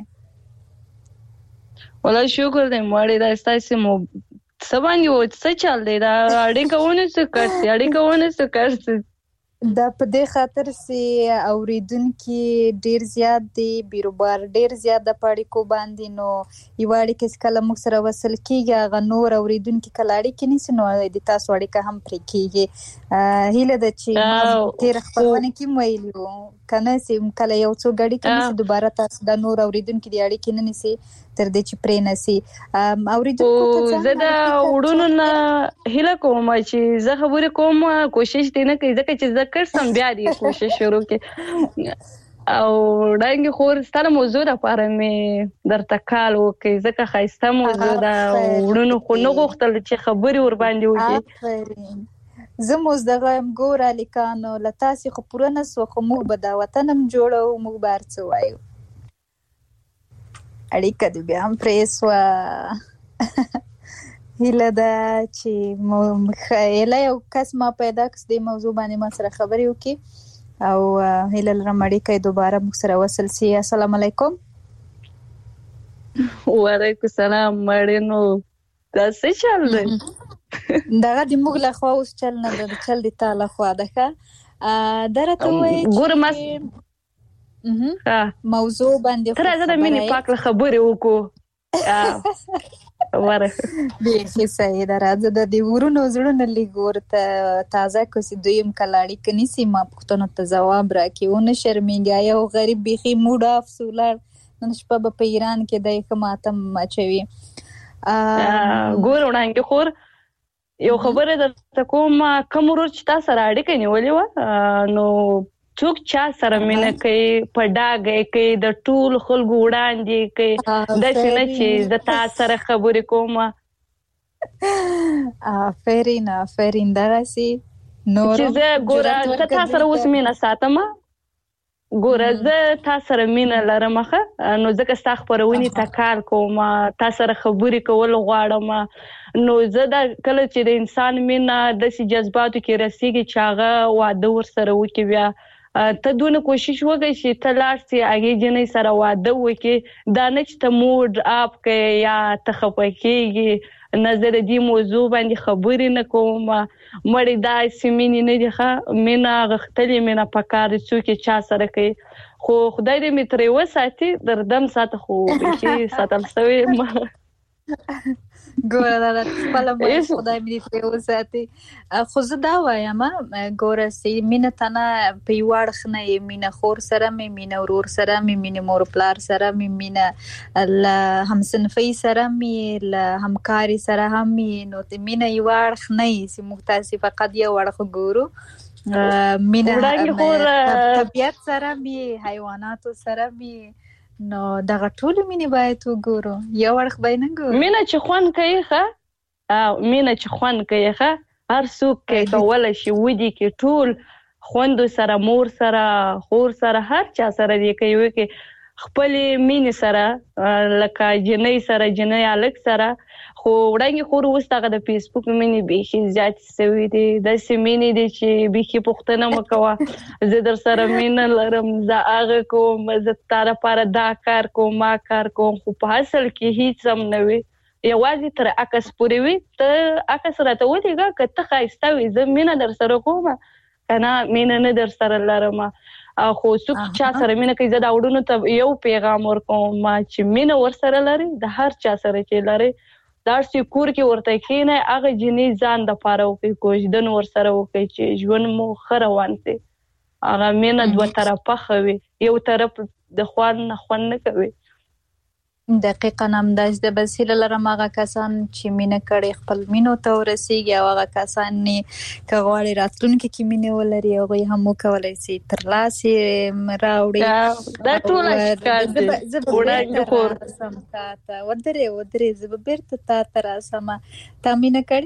والله شکر دی مړې دا ستاسې مو څه باندې و څه چل دی دا اړیکه ونیسو کړسي اړیکه ونیسو کړسي دا په دې خاطر چې اوریدونکي ډیر زیات دي بیروبار ډیر زیات د پاړیکو باندې نو یو اړیکه چې کله موږ سره وصل کیږي هغه نور اوریدونکي کله اړیکې نیسي نو د تاسو اړیکه هم پرې کیږي. هیله ده چې تیر خپلونه کې ویلو کنه چې کله یو څو اړیکې نیسي دوباره تاسو د نور اوریدونکي د اړیکې نه نیسي تر دې چې پرې نسی. اوریدونکو ته زه د وړونو نه هیله کوم چې زه خبرې کوم کوشش دې نه کوي ځکه چې زه کړم بیا دې کوشش شروع کړي او ډنګ خور ستاره موضوع لپاره مې درته کال وکړي ځکه ښایسته موضوع ده وړونو خو نه غوښتل چې خبرې ور باندې وکړي. زه موږ دغه یم ګوره لیکانو له تاسې خو پوره نه سوه خو موږ به دا وطن هم جوړوو موږ به هر څه وایو. اړیکه دې بیا هم پرې سوه هیله ده چې خیله یو کس ما پیدا کړ د موضوع باندې ما سره خبرې وکړي او هیله لرم اړیکه دوباره موږ سره وصل سي. السلام علیکم. وعلیکم السلام. مړینو دا څه چل دی؟ دغه د موږ له خوا اوس چل نه ده، چل د تا له خوا ده. ښه درته وایي ګوره ما موضوع باندې تر زه د مینې پاک له خبرې وکړو. بیخي صحیح ده. راځه د دې ورونو زړونه لږ ورته تازه کړو، دویم کله اړیکه نیسي ما پوښتنو ته ځواب راکړي، ونه شرمېږي. یو غریب بیخي موډ آف سو ولاړ، نن شپه به په ایران کې دی ښه ماتم اچوي. ګوره وړانګې خور یو خبره درته کوم، کوم ورور چې تا سره اړیکه نیولې وه نو څوک چا سره مینه کوي په ډاګه کوي د ټولو خلکو وړاندې کوي، داسې نه چې زه تا سره خبرې کوم. آفرین آفرین دغسې نور چې زه ګوره زه تا سره اوس مینه ساتم، ګوره زه تا سره مینه لرم ښه، نو ځکه ستا خپرونې ته کار کوم، تا سره خبرې کول غواړم. نو زه دا کله چې د انسان مینه داسې جذباتو کې رسېږي چې هغه واده ورسره وکړي، بیا ته دونه کوشش وکړې چې ته لاړ سې هغې جنۍ سره واده وکړې، دا نه چې ته موډ اپ کوې یا ته خفه کېږي. نه زه د دې موضوع باندې خبرې نه کوم، مړې داسې مینې نه دي ښه، مینه غښتلې مینه پکار دي څوک یې چا سره کوي، خو خدای دې مې ترې وساتي در دم ساته خو بیخي ساتل سوې یم. ګوره دا خپله مې خدای مې دې ترې وساتي. خو زه دا وایم ګوره سي مینه ته نه په یو اړخ نه یې، مینه خور سره مې، مینه ورور سره مې، مینه مور پلار سره مې، مینه له همصنفۍ سره مې، له همکاري سره هم مې، نو مینه یو اړخ نه یې چې موږ تاسې فقط یو اړخ ګورو. مینه طبیعت سره مې، حیواناتو سره مې، نو دغه ټول مینه باید وګورو، یو اړخ باید نه ګورو. مینه چې خوند کوي ښه، مینه چې خوند کوي ښه، هر څوک کولی شي ودې کې ټول خوندو سره، مور سره، خور سره، هر چا سره دې کوي کې خپلې مینې سره، لکه جنۍ سره، جنۍ هلک سره. خو وړانګې خور اوس دغه د فیسبوک مینې بیخي زیاتې سوي دي، داسې مینې دي چې بیخي پوښتنه مه کوه زه در سره مینه لرم، زه هغه کوم، زه تا لپاره دا کار کوم ما کار کوم، خو په اصل کې هیڅ هم نه وي، یوازې تر عکس پورې وي. ته عکس راته ولېږه که ته ښایسته وي، زه مینه در سره کوم که نه مینه نه در سره لرم. خو څوک چا سره مینه کوي، زه دا وړونو ته یو پیغام ورکوم چې مینه ورسره لري، د هر چا سره چې لري دا چې کور کې ورته کښېنئ، هغه جنۍ ځان دپاره وکړئ، کوژدن ورسره وکړئ چې ژوند مو ښه روان شي. هغه مینه دوه طرفه ښه وي، یو طرف د خوند نه خوند نه کوي. دقیقاً همداسې ده. بس هیله لرم هغه کسان چې مینه کړې خپل مینو ته ورسېږي، او هغه کسان که غواړي راتلونکي کې مینه ولري هغوی هم وکولی شي ترلاسې راوړي. دا ټوله اشکال دی. زه به بېرته راسم تا ته، ودرې ودرې زه به بېرته تا ته راسم. تا مینه کړې؟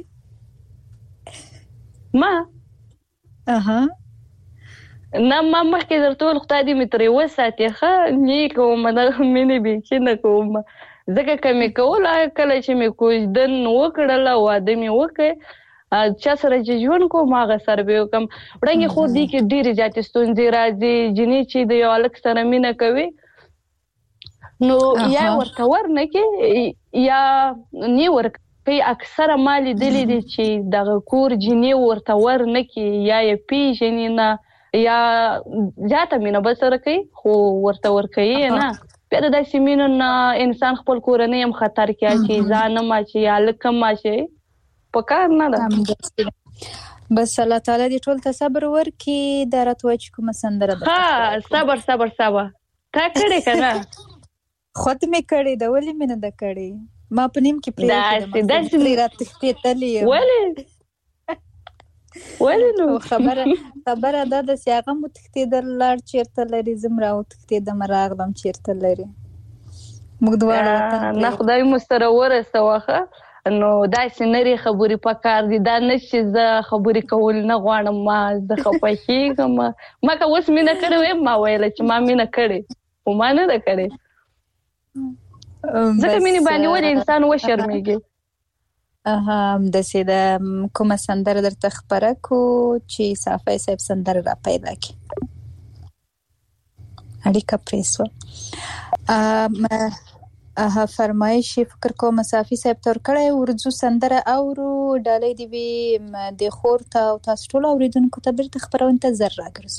ما اها نه، ما مخکې درته وویل خدای دې مې ترې وساتي ښه، نه کوم دغه مینې بیخي نه کوم، ځکه که مې کوله کله چې مې کوژدن وکړله، واده مې وکړ، چا سره چې ژوند کوم هغه سره به وکړم. وړانګې خو دې کې ډېرې زیاتې ستونزې راځي. جنۍ چې د یو هلک سره مینه کوي نو یا ورته ورنه کې یا نه ورکوي. اکثره ما لیدلي دي چې دغه کور جنۍ ورته ورنه کې، یا یې پېژني نه، یا زیاته مینه به سره کوي خو ورته ورکوي نه. بیا د داسې مینو نه انسان خپل کورنۍ هم خطر کې اچوي، ځان هم اچوي، هلک هم اچوي، پکار نه ده. بس الله تعالی دې ټول ته صبر ورکړي. دا راته وایي چې کومه سندره ده؟ ها صبر صبر صبر. تا کړې که نه؟ خود مې کړې ده. ولې مې نه ده کړې؟ ما په نیم کې پرېږدم، پرې راتښتېدلې یم. ولې ولې نو خبره خبره دا ده چې هغه مو تښتېدل لاړ چېرته لري، زه م راوتښتېدم راغلم چېرته لري. موږ دواړه وطن نه خدای مو سره ورسوه ښه. نو داسې نرې خبرې پکار دي، دا نه چې زه خبرې کول نه غواړم، ما زه خفه کېږم. ما که اوس مینه کړې ویم ما ویله چې ما مینه کړې، خو ما نه ده کړې. ځکه مینې باندې ولې انسان وشرمېږي. هم د سید کومه سندره درته خبره کو چې صافي صاحب سندره را پیدا کی اړیکه پریسو ام اه فرمایش فکر کوم صافي صاحب تر کړه ورځو سندره اورو ډالۍ دی وی د خور ته او تاسو ټول اوریدونکو ته بیرته خبرونه ته زر راګرځو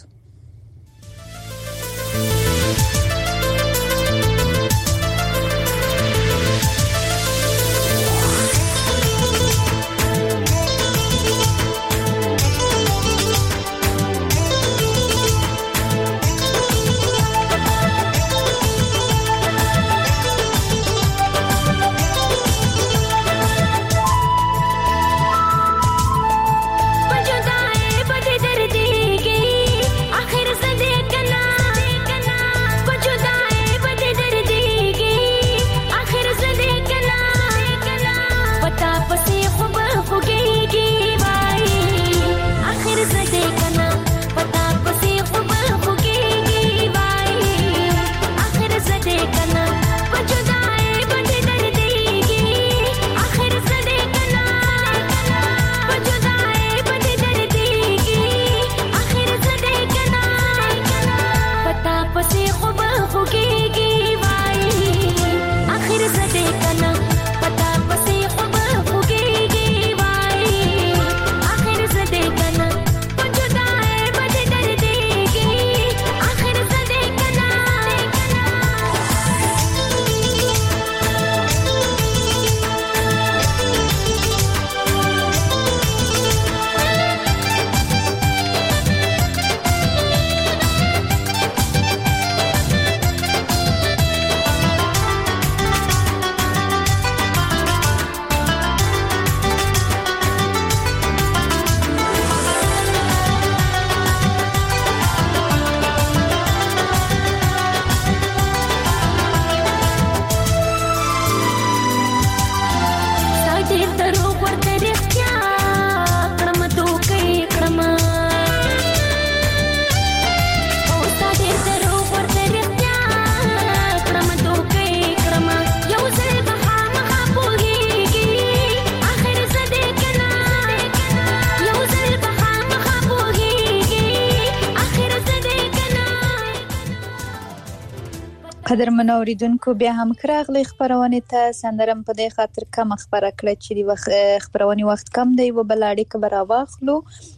قدر منوریدونکو بیا هم کراغلی خبرونه ته سندرم په دې خاطر کم خبره کړه چې د وخت خبرونه وخت کم دی و بلاړی که برا واخلو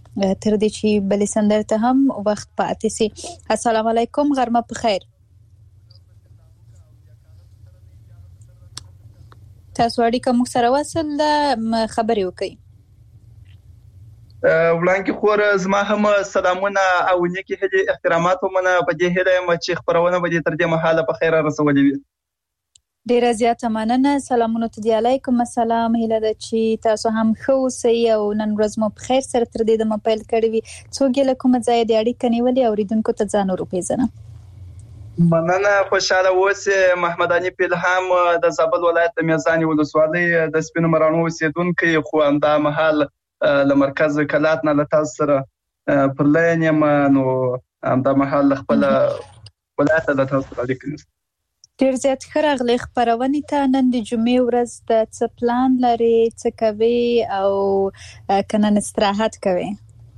تر دې چې بل سندر ته هم وخت پاتې سي. السلام علیکم غرمه په خیر. تاسو اړیکه مو سره وصل خبرې وکړئ. وړاندې خور زما هم سلامونه او نیکی هدي احترامات ومنه په دې هله م چې خبرونه به تر دې مهاله په خیر رسولې وي. ډیره زیاته مننه. سلامونه ته دی علیکم السلام. هله د چې تاسو هم خو سي او نن ورځ مو په خیر سره تر دې د موبایل کړی وي څوک له کوم ځای د اړیکه نیولې اوریدونکو ته ځان ورو پیژنه. مننه. خوشاله اوسه. محمد علي پیلهام د زابل ولایت د میزان ولسوالۍ د سپینو مرانو اوسیدونکو خو انده محل له مرکز کلات نه لته سره پر لاین یم نو د محل خپل ولایت له تاسو سره لیکل. ډیر زیات خرغلی خبرونه ته نن د جمعې ورځ د څه پلان لري څه کوي او کنه استراحت کوي؟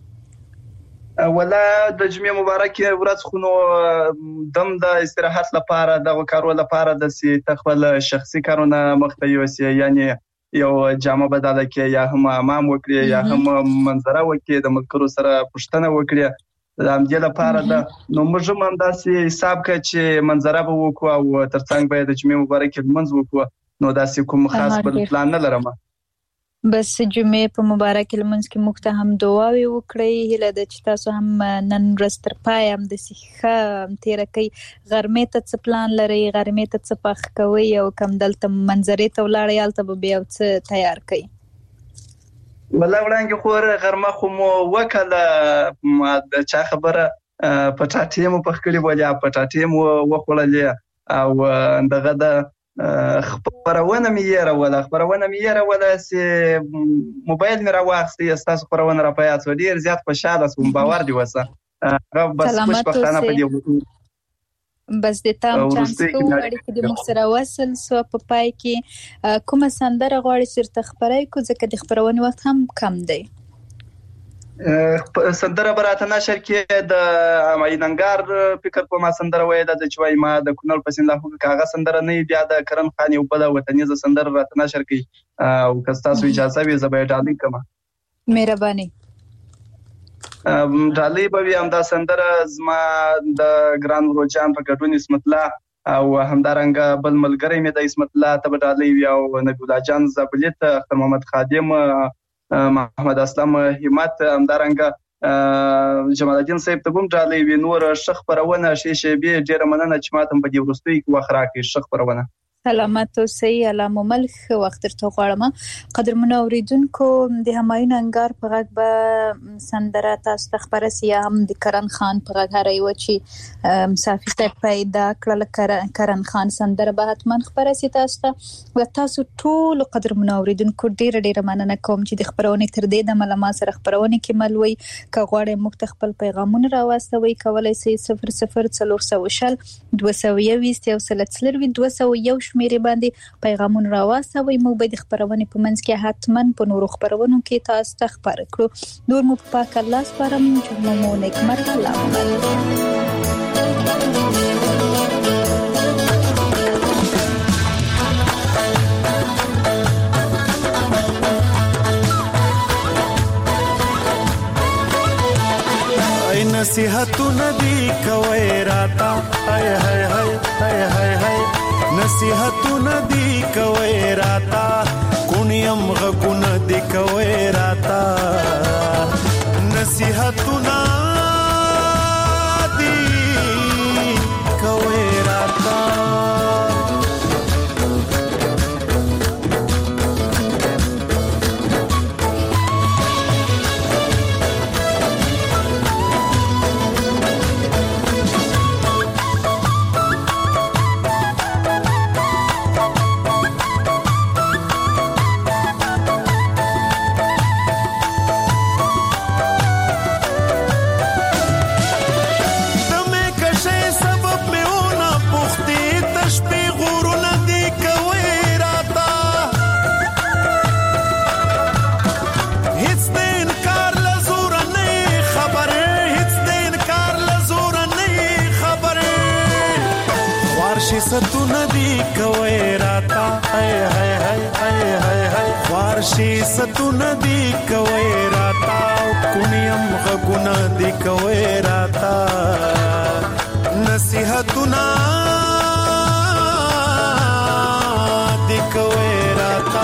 ولا د جمعې مبارکه ورځ خو نو دم د استراحت لپاره د کارو لپاره د سي تخول شخصي کارونه مخته یوسي یعنی یو جامه بدله کې یا هم امام وکړي یا هم منظره وکړي د ملکرو سره پښتنه وکړي د همدې لپاره د نو موږ هم داسې حساب کړ چې منظره به وکړو او ترڅنګ به د جمعې مبارکه منځ وکړو نو داسې کوم خاص بل پلان نه لرم. بس جمعې په مبارک لمونځ کې موږ ته هم دعاوي وکړئ هله د چې تاسو هم نن ورځ تر پای هم د سیخه تیر کوي غرمې ته څه پلان لري غرمې ته څه پخ کوي او کم دلته منظرې ته ولاړ یالته به بیا څه تیار کوي؟ ولا وړاندې خور غرمه خو مو وکړه د چا خبره پټاټې مو پخ کړې ولیا پټاټې مو وخوړلې او دغه د خبرونه مې یره ولا خبرونه مې یره ولا سي موبایل مې راوخستې تاسو خبرونه را پیاڅ ډیر زیات خوشاله سوم باور دی وسه هغه بس خوشبختانه په دې بس د تام چانس کو اړیکې د موږ سره وصل سو په پای کې کومه سندره غواړي چې تر خبرای کو ځکه د خبرونې وخت هم کم دی. سندره براته نشر کې د امایننګار فکر په ما سندره وای د چوي ما د کونل پسند له کاغه سندره نه بیا د کرن خان یو بل وطنیزه سندره راته نشر کوي او کستاسو اجازه وي زبې ډالي کما مهرباني ډالي به هم دا سندره زما د ګران روجان په ګډون اسمت الله او همدارنګ بل ملګری مې د اسمت الله ته ډالي او نبی الله جان زبلیت اختر محمد خادم محمد اسلام همت همدارنګ جمال الدین صاحب ته کوم ډالۍ وی نور شخ پرونه شي شي به ډیر مننه چې ماته په دې ورستۍ کې وخرا کې شخ پرونه سلامت او صحیح علامه ملک وخت تر غواړم قدرمن اوریدونکو د همایون انګار په غږ به سندره تاسو ته خبره سیا هم د کرن خان په غږ هرای و چې مسافر ته پیدا کړل کرن خان سندره به حتمان خبره سي تاسو ته و تاسو ټول قدرمن اوریدونکو ډیر ډیر مننه کوم چې د خبرونه تر دې د ملما سره خبرونه کې ملوي ک غواړم مختخپل پیغامونه راوستوي کولای سي صفر صفر څلور سوه شل دوه سوه یویشت یو سل څلور دوه سوه یو شمیرې باندې پیغامونه راوستوي مو به د خبرونه په منځ کې حتما په نورو خبرونو کې تاسو ته خبر کړو نور مو پاک الله سپارم چې مو نیکمرغه الله نصیحتونه دی کوي راتا هاي هاي هاي هاي هاي هاي نصیحتونه دی کوي راتا کونیم غونه دی کوي راتا نصیحتونه دی کوي راتا ستونه دی کوي راتا هاي هاي هاي هاي هاي هاي وارشي ستونه دی کوي راتا کونیم غونه دی کوي راتا نصیحتونه دی کوي راتا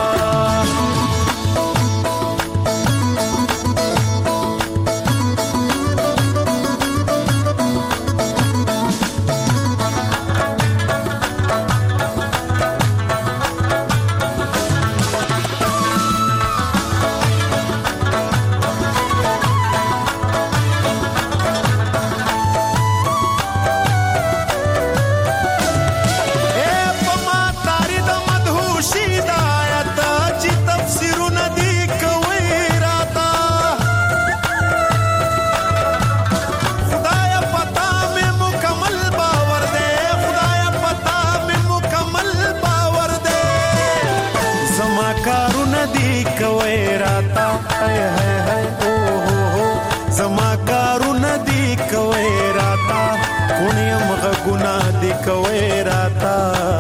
کوي راتا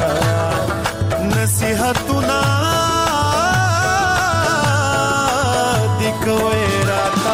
نصیحتونه دی کوي راتا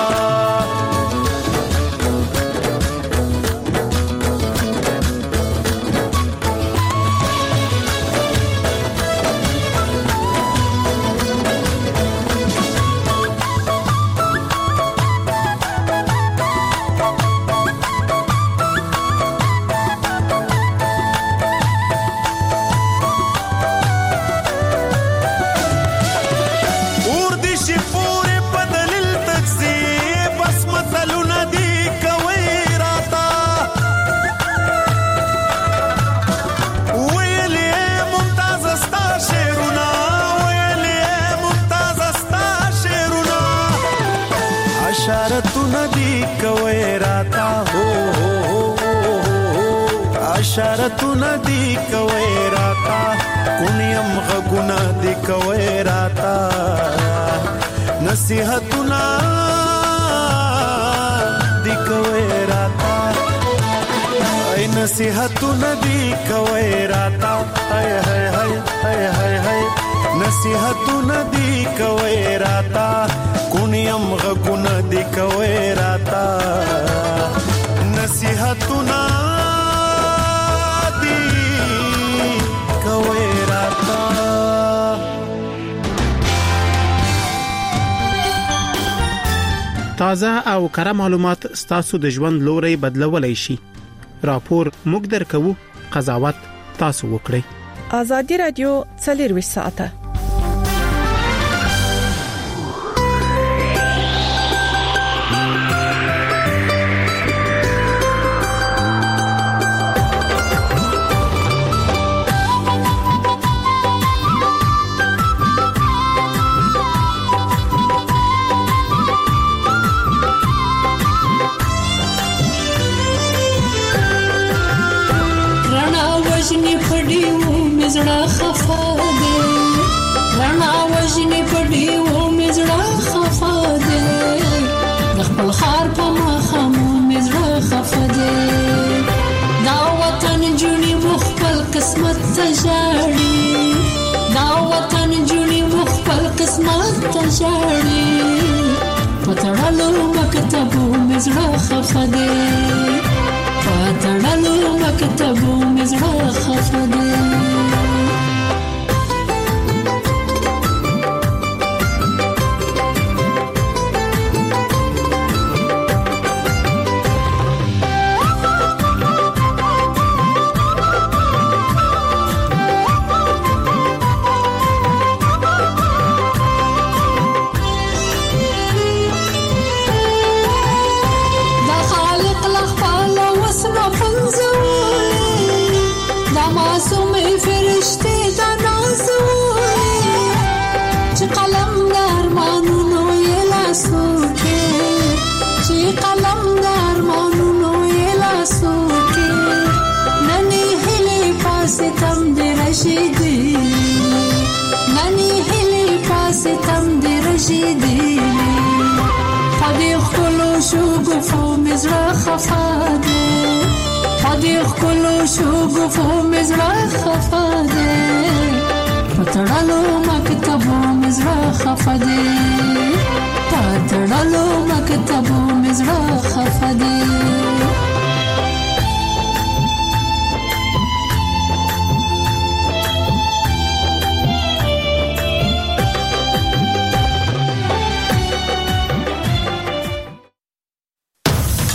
اشارتونه دی کوي راتا کونیم غګونه دی کوي راتا نصیحتونه دی کوي راتا ای نصیحتونه دی کوي راتا هاي هاي هاي هاي هاي هاي نصیحتونه دی کوي راتا کونیم غګونه دی کوي راتا نصیحتونه دی کوي راتا تازه او کره معلومات ستاسو د ژوند لوري بدلولای شي راپور موږ درکو قضاوت تاسو وکړئ ازادي رادیو څلور ساعته وجنی پډیو مزړه خفا دے رانا وجنی پډیو مزړه خفا دے خپل خار په مخمو مزړه خفا دے دا وطن جونی مخبل قسمت تجاړي دا وطن جونی مخبل قسمت تجاړي پتړلو مکتبو مزړه خفا دے پاتړلو مکتبو مزړه خفه ده پتړلو مکتبو مزړه خفه دے پتړلو مکتبو مزړه خفه دے